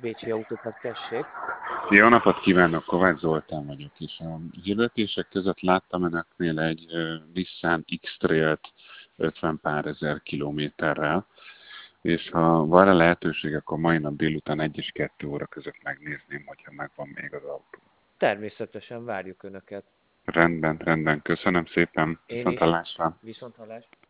Bécsi Autópark, tessék. Jó napot kívánok, Kovács Zoltán vagyok, és a hirdetések között láttam önöknél egy Nissan X-Trail-t 50 pár ezer kilométerrel, és ha van rá lehetőség, akkor mai nap délután 1 és 2 óra között megnézném, hogyha megvan még az autó. Természetesen várjuk Önöket. Rendben, köszönöm szépen, Én is. viszonthallásra. Viszonthallásra.